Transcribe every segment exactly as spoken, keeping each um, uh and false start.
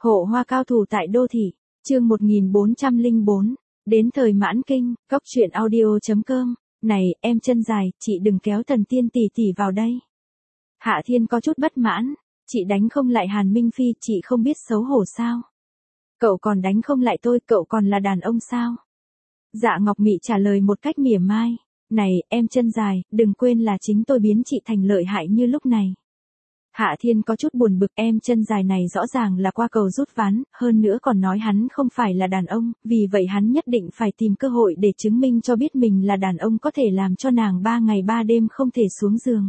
Hộ hoa cao thủ tại đô thị, chương một nghìn bốn trăm lẻ bốn, đến thời mãn kinh, cóc truyện audio.com, này, em chân dài, chị đừng kéo Thần Tiên tỷ tỷ vào đây. Hạ Thiên có chút bất mãn, chị đánh không lại Hàn Minh Phi, chị không biết xấu hổ sao? Cậu còn đánh không lại tôi, cậu còn là đàn ông sao? Dạ Ngọc Mị trả lời một cách mỉa mai, này, em chân dài, đừng quên là chính tôi biến chị thành lợi hại như lúc này. Hạ Thiên có chút buồn bực, em chân dài này rõ ràng là qua cầu rút ván, hơn nữa còn nói hắn không phải là đàn ông, vì vậy hắn nhất định phải tìm cơ hội để chứng minh cho biết mình là đàn ông có thể làm cho nàng ba ngày ba đêm không thể xuống giường.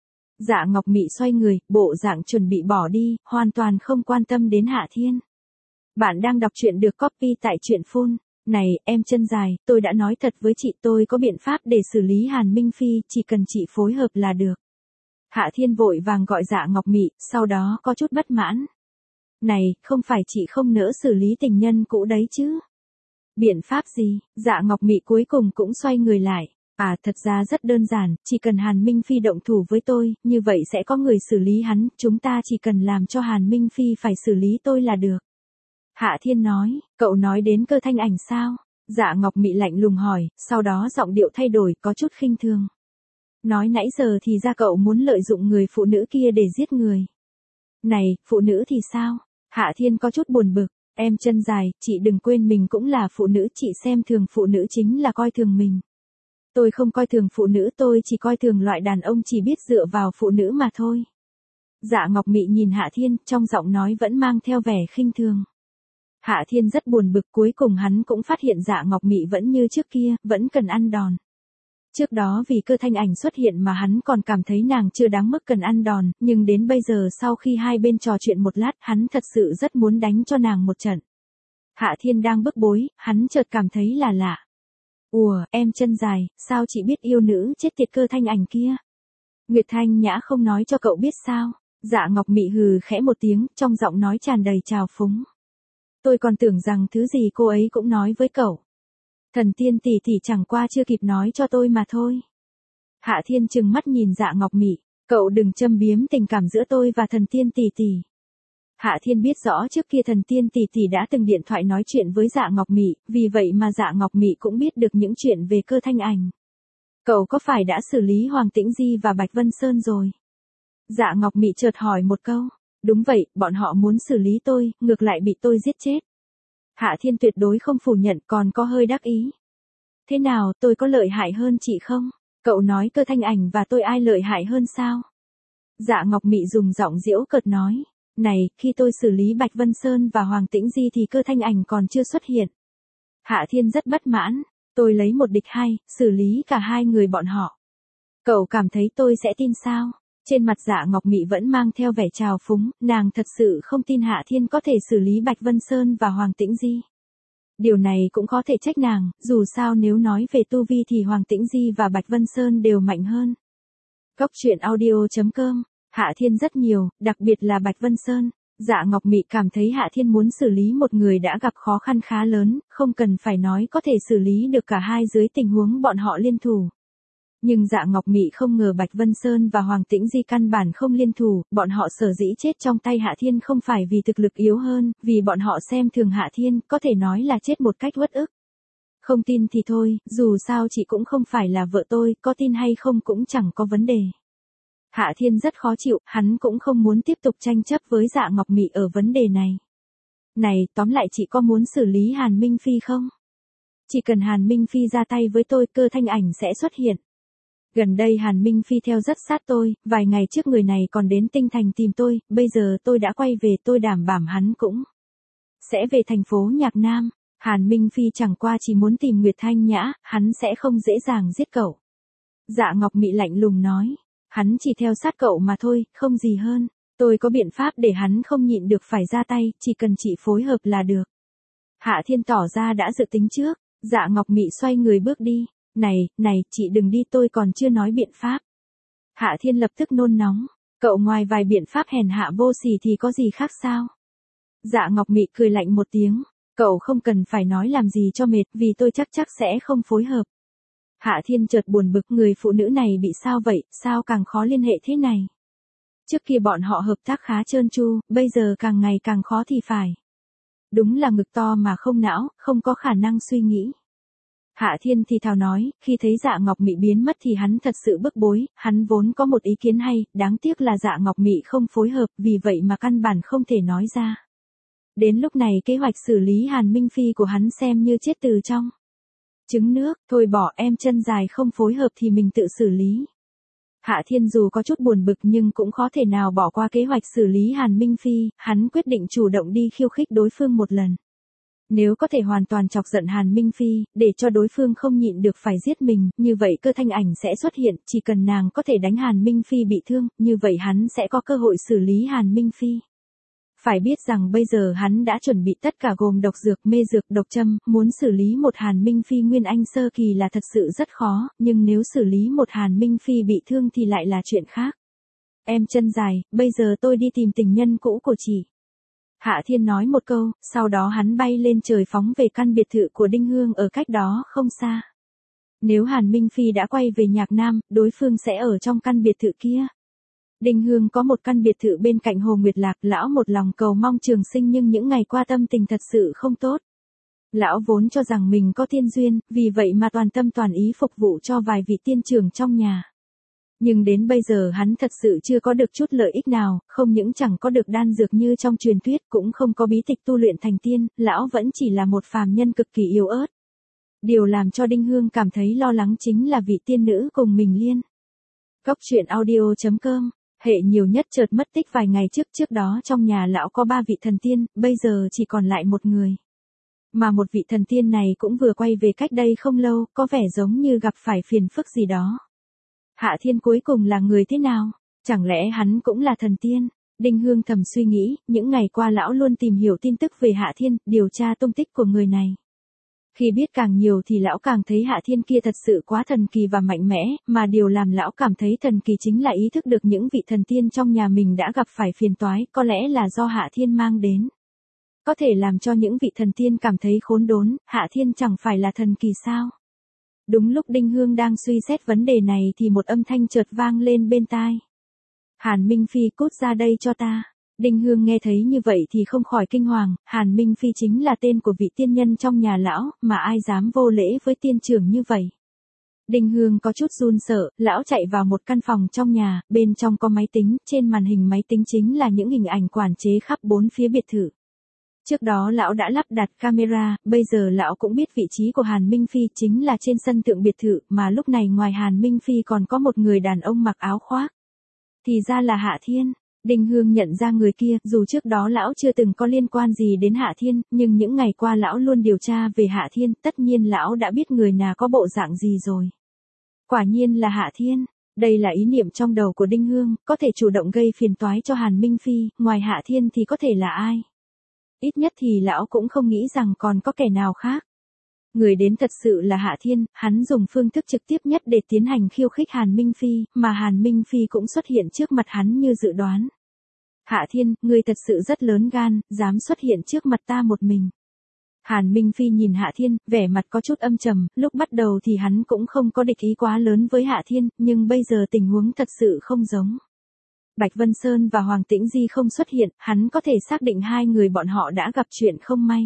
Dạ Ngọc Mị xoay người, bộ dạng chuẩn bị bỏ đi, hoàn toàn không quan tâm đến Hạ Thiên. Bạn đang đọc truyện được copy tại truyện phone. Này, em chân dài, tôi đã nói thật với chị, tôi có biện pháp để xử lý Hàn Minh Phi, chỉ cần chị phối hợp là được. Hạ Thiên vội vàng gọi Dạ Ngọc Mị, sau đó có chút bất mãn. Này, không phải chị không nỡ xử lý tình nhân cũ đấy chứ? Biện pháp gì? Dạ Ngọc Mị cuối cùng cũng xoay người lại. À, thật ra rất đơn giản, chỉ cần Hàn Minh Phi động thủ với tôi, như vậy sẽ có người xử lý hắn, chúng ta chỉ cần làm cho Hàn Minh Phi phải xử lý tôi là được. Hạ Thiên nói, cậu nói đến Cơ Thanh Ảnh sao? Dạ Ngọc Mị lạnh lùng hỏi, sau đó giọng điệu thay đổi, có chút khinh thường. Nói nãy giờ thì ra cậu muốn lợi dụng người phụ nữ kia để giết người. Này, phụ nữ thì sao? Hạ Thiên có chút buồn bực, em chân dài, chị đừng quên mình cũng là phụ nữ, chị xem thường phụ nữ chính là coi thường mình. Tôi không coi thường phụ nữ, tôi chỉ coi thường loại đàn ông chỉ biết dựa vào phụ nữ mà thôi. Dạ Ngọc Mị nhìn Hạ Thiên, trong giọng nói vẫn mang theo vẻ khinh thường. Hạ Thiên rất buồn bực, cuối cùng hắn cũng phát hiện Dạ Ngọc Mị vẫn như trước kia, vẫn cần ăn đòn. Trước đó vì Cơ Thanh Ảnh xuất hiện mà hắn còn cảm thấy nàng chưa đáng mức cần ăn đòn, nhưng đến bây giờ sau khi hai bên trò chuyện một lát, hắn thật sự rất muốn đánh cho nàng một trận. Hạ Thiên đang bức bối, hắn chợt cảm thấy là lạ. Ủa, em chân dài, sao chị biết yêu nữ chết tiệt Cơ Thanh Ảnh kia? Nguyệt Thanh Nhã không nói cho cậu biết sao? Dạ Ngọc Mị hừ khẽ một tiếng, trong giọng nói tràn đầy trào phúng. Tôi còn tưởng rằng thứ gì cô ấy cũng nói với cậu. Thần Tiên tỷ tỷ chẳng qua chưa kịp nói cho tôi mà thôi. Hạ Thiên trừng mắt nhìn Dạ Ngọc Mị, cậu đừng châm biếm tình cảm giữa tôi và Thần Tiên tỷ tỷ. Hạ Thiên biết rõ trước kia Thần Tiên tỷ tỷ đã từng điện thoại nói chuyện với Dạ Ngọc Mị, vì vậy mà Dạ Ngọc Mị cũng biết được những chuyện về Cơ Thanh Ảnh. Cậu có phải đã xử lý Hoàng Tĩnh Di và Bạch Vân Sơn rồi? Dạ Ngọc Mị chợt hỏi một câu. Đúng vậy, bọn họ muốn xử lý tôi, ngược lại bị tôi giết chết. Hạ Thiên tuyệt đối không phủ nhận, còn có hơi đắc ý. Thế nào, tôi có lợi hại hơn chị không? Cậu nói Cơ Thanh Ảnh và tôi ai lợi hại hơn sao? Dạ Ngọc Mị dùng giọng giễu cợt nói. Này, khi tôi xử lý Bạch Vân Sơn và Hoàng Tĩnh Di thì Cơ Thanh Ảnh còn chưa xuất hiện. Hạ Thiên rất bất mãn. Tôi lấy một địch hai, xử lý cả hai người bọn họ. Cậu cảm thấy tôi sẽ tin sao? Trên mặt Dạ Ngọc Mị vẫn mang theo vẻ trào phúng, nàng thật sự không tin Hạ Thiên có thể xử lý Bạch Vân Sơn và Hoàng Tĩnh Di. Điều này cũng có thể trách nàng, dù sao nếu nói về tu vi thì Hoàng Tĩnh Di và Bạch Vân Sơn đều mạnh hơn. Cóc truyện audio.com, Hạ Thiên rất nhiều, đặc biệt là Bạch Vân Sơn. Dạ Ngọc Mị cảm thấy Hạ Thiên muốn xử lý một người đã gặp khó khăn khá lớn, không cần phải nói có thể xử lý được cả hai dưới tình huống bọn họ liên thủ. Nhưng Dạ Ngọc Mị không ngờ Bạch Vân Sơn và Hoàng Tĩnh Di căn bản không liên thủ, bọn họ sở dĩ chết trong tay Hạ Thiên không phải vì thực lực yếu hơn, vì bọn họ xem thường Hạ Thiên, có thể nói là chết một cách uất ức. Không tin thì thôi, dù sao chị cũng không phải là vợ tôi, có tin hay không cũng chẳng có vấn đề. Hạ Thiên rất khó chịu, hắn cũng không muốn tiếp tục tranh chấp với Dạ Ngọc Mị ở vấn đề này. Này, tóm lại chị có muốn xử lý Hàn Minh Phi không? Chỉ cần Hàn Minh Phi ra tay với tôi, Cơ Thanh Ảnh sẽ xuất hiện. Gần đây Hàn Minh Phi theo rất sát tôi, vài ngày trước người này còn đến Tinh Thành tìm tôi, bây giờ tôi đã quay về, tôi đảm bảo hắn cũng sẽ về thành phố Nhạc Nam. Hàn Minh Phi chẳng qua chỉ muốn tìm Nguyệt Thanh Nhã, hắn sẽ không dễ dàng giết cậu. Dạ Ngọc Mị lạnh lùng nói, hắn chỉ theo sát cậu mà thôi, không gì hơn. Tôi có biện pháp để hắn không nhịn được phải ra tay, chỉ cần chị phối hợp là được. Hạ Thiên tỏ ra đã dự tính trước, Dạ Ngọc Mị xoay người bước đi. Này, này, chị đừng đi, tôi còn chưa nói biện pháp. Hạ Thiên lập tức nôn nóng, cậu ngoài vài biện pháp hèn hạ vô sỉ thì có gì khác sao? Dạ Ngọc Mị cười lạnh một tiếng, cậu không cần phải nói làm gì cho mệt, vì tôi chắc chắc sẽ không phối hợp. Hạ Thiên chợt buồn bực, người phụ nữ này bị sao vậy, sao càng khó liên hệ thế này? Trước kia bọn họ hợp tác khá trơn tru, bây giờ càng ngày càng khó thì phải. Đúng là ngực to mà không não, không có khả năng suy nghĩ. Hạ Thiên thì thào nói, khi thấy Dạ Ngọc Mị biến mất thì hắn thật sự bức bối, hắn vốn có một ý kiến hay, đáng tiếc là Dạ Ngọc Mị không phối hợp, vì vậy mà căn bản không thể nói ra. Đến lúc này kế hoạch xử lý Hàn Minh Phi của hắn xem như chết từ trong trứng nước, thôi bỏ, em chân dài không phối hợp thì mình tự xử lý. Hạ Thiên dù có chút buồn bực nhưng cũng khó thể nào bỏ qua kế hoạch xử lý Hàn Minh Phi, hắn quyết định chủ động đi khiêu khích đối phương một lần. Nếu có thể hoàn toàn chọc giận Hàn Minh Phi, để cho đối phương không nhịn được phải giết mình, như vậy Cơ Thanh Ảnh sẽ xuất hiện, chỉ cần nàng có thể đánh Hàn Minh Phi bị thương, như vậy hắn sẽ có cơ hội xử lý Hàn Minh Phi. Phải biết rằng bây giờ hắn đã chuẩn bị tất cả gồm độc dược, mê dược, độc châm, muốn xử lý một Hàn Minh Phi Nguyên Anh sơ kỳ là thật sự rất khó, nhưng nếu xử lý một Hàn Minh Phi bị thương thì lại là chuyện khác. Em chân dài, bây giờ tôi đi tìm tình nhân cũ của chị. Hạ Thiên nói một câu, sau đó hắn bay lên trời phóng về căn biệt thự của Đinh Hương ở cách đó không xa. Nếu Hàn Minh Phi đã quay về Nhạc Nam, đối phương sẽ ở trong căn biệt thự kia. Đinh Hương có một căn biệt thự bên cạnh Hồ Nguyệt Lạc, lão một lòng cầu mong trường sinh nhưng những ngày qua tâm tình thật sự không tốt. Lão vốn cho rằng mình có tiên duyên, vì vậy mà toàn tâm toàn ý phục vụ cho vài vị tiên trưởng trong nhà. Nhưng đến bây giờ hắn thật sự chưa có được chút lợi ích nào, không những chẳng có được đan dược như trong truyền thuyết, cũng không có bí tịch tu luyện thành tiên, lão vẫn chỉ là một phàm nhân cực kỳ yếu ớt. Điều làm cho Đinh Hương cảm thấy lo lắng chính là vị tiên nữ cùng mình liên. Cốc truyện audio chấm com, hệ nhiều nhất chợt mất tích vài ngày trước, trước đó trong nhà lão có ba vị thần tiên, bây giờ chỉ còn lại một người. Mà một vị thần tiên này cũng vừa quay về cách đây không lâu, có vẻ giống như gặp phải phiền phức gì đó. Hạ Thiên cuối cùng là người thế nào? Chẳng lẽ hắn cũng là thần tiên? Đinh Hương thầm suy nghĩ, những ngày qua lão luôn tìm hiểu tin tức về Hạ Thiên, điều tra tung tích của người này. Khi biết càng nhiều thì lão càng thấy Hạ Thiên kia thật sự quá thần kỳ và mạnh mẽ, mà điều làm lão cảm thấy thần kỳ chính là ý thức được những vị thần tiên trong nhà mình đã gặp phải phiền toái, có lẽ là do Hạ Thiên mang đến. Có thể làm cho những vị thần tiên cảm thấy khốn đốn, Hạ Thiên chẳng phải là thần kỳ sao? Đúng lúc Đinh Hương đang suy xét vấn đề này thì một âm thanh chợt vang lên bên tai. Hàn Minh Phi, cút ra đây cho ta. Đinh Hương nghe thấy như vậy thì không khỏi kinh hoàng, Hàn Minh Phi chính là tên của vị tiên nhân trong nhà lão, mà ai dám vô lễ với tiên trưởng như vậy. Đinh Hương có chút run sợ, lão chạy vào một căn phòng trong nhà, bên trong có máy tính, trên màn hình máy tính chính là những hình ảnh quản chế khắp bốn phía biệt thự. Trước đó lão đã lắp đặt camera, bây giờ lão cũng biết vị trí của Hàn Minh Phi chính là trên sân thượng biệt thự, mà lúc này ngoài Hàn Minh Phi còn có một người đàn ông mặc áo khoác. Thì ra là Hạ Thiên. Đinh Hương nhận ra người kia, dù trước đó lão chưa từng có liên quan gì đến Hạ Thiên, nhưng những ngày qua lão luôn điều tra về Hạ Thiên, tất nhiên lão đã biết người nào có bộ dạng gì rồi. Quả nhiên là Hạ Thiên. Đây là ý niệm trong đầu của Đinh Hương, có thể chủ động gây phiền toái cho Hàn Minh Phi, ngoài Hạ Thiên thì có thể là ai? Ít nhất thì lão cũng không nghĩ rằng còn có kẻ nào khác. Người đến thật sự là Hạ Thiên, hắn dùng phương thức trực tiếp nhất để tiến hành khiêu khích Hàn Minh Phi, mà Hàn Minh Phi cũng xuất hiện trước mặt hắn như dự đoán. Hạ Thiên, ngươi thật sự rất lớn gan, dám xuất hiện trước mặt ta một mình. Hàn Minh Phi nhìn Hạ Thiên, vẻ mặt có chút âm trầm, lúc bắt đầu thì hắn cũng không có địch ý quá lớn với Hạ Thiên, nhưng bây giờ tình huống thật sự không giống. Bạch Vân Sơn và Hoàng Tĩnh Di không xuất hiện, hắn có thể xác định hai người bọn họ đã gặp chuyện không may.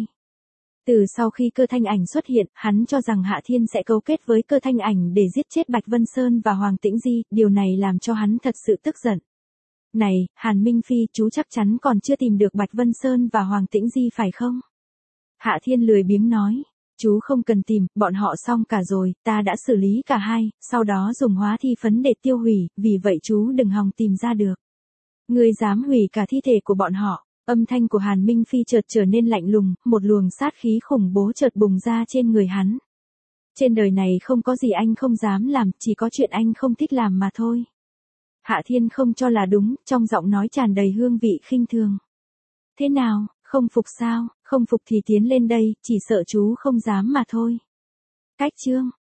Từ sau khi Cơ Thanh Ảnh xuất hiện, hắn cho rằng Hạ Thiên sẽ cấu kết với Cơ Thanh Ảnh để giết chết Bạch Vân Sơn và Hoàng Tĩnh Di, điều này làm cho hắn thật sự tức giận. Này, Hàn Minh Phi, chú chắc chắn còn chưa tìm được Bạch Vân Sơn và Hoàng Tĩnh Di phải không? Hạ Thiên lười biếng nói, chú không cần tìm, bọn họ xong cả rồi, ta đã xử lý cả hai, sau đó dùng hóa thi phấn để tiêu hủy, vì vậy chú đừng hòng tìm ra được. Ngươi dám hủy cả thi thể của bọn họ. Âm thanh của Hàn Minh Phi chợt trở nên lạnh lùng, một luồng sát khí khủng bố chợt bùng ra trên người hắn. Trên đời này không có gì anh không dám làm, chỉ có chuyện anh không thích làm mà thôi. Hạ Thiên không cho là đúng, trong giọng nói tràn đầy hương vị khinh thường. Thế nào, không phục sao, không phục thì tiến lên đây, chỉ sợ chú không dám mà thôi. Cách chương.